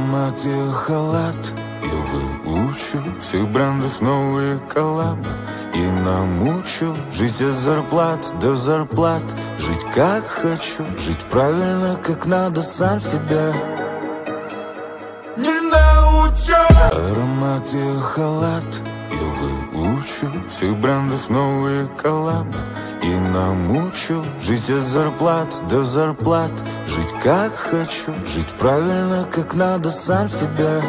Аромат и халат. Я выучу всех брендов новые коллабы и намучу жить от зарплат до зарплат. Жить как хочу, жить правильно, как надо, сам себя не научу. Аромат и халат. Я выучу всех брендов новые коллабы и намучу жить от зарплат до зарплат. Жить как хочу, жить правильно, как надо, сам себя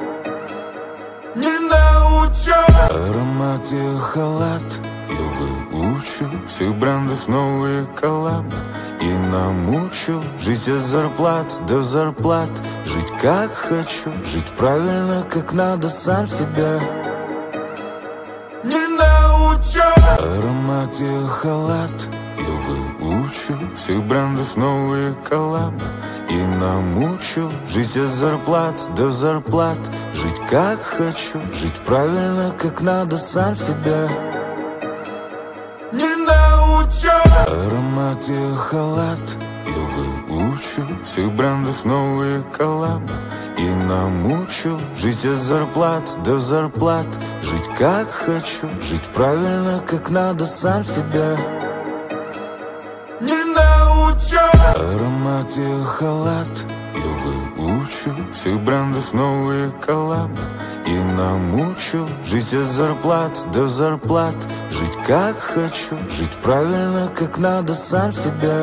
не научу. Аромат и халат. Я выучу всех брендов новые коллабы и намучу жить от зарплат до зарплат. Жить как хочу, жить правильно, как надо, сам себя не научу. Аромат и халат. Я выучу всех брендов новые коллабы и намучу жить от зарплат до зарплат. Жить как хочу, жить правильно, как надо, сам себя не научу. Аромат и халат. Я выучу всех брендов новые коллабы и намучу жить от зарплат до зарплат. Жить как хочу, жить правильно, как надо, сам себя не научу. Аромат и халат. Я выучу всех брендов новые коллабы и намучу жить от зарплат до зарплат. Жить как хочу, жить правильно, как надо, сам себя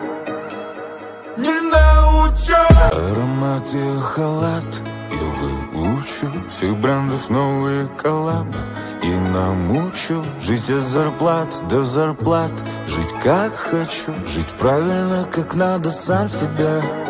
не научу. Аромат и халат. Я выучу всех брендов новые коллабы и намучу жить от зарплат до зарплат. Жить как хочу, жить правильно, как надо, сам себя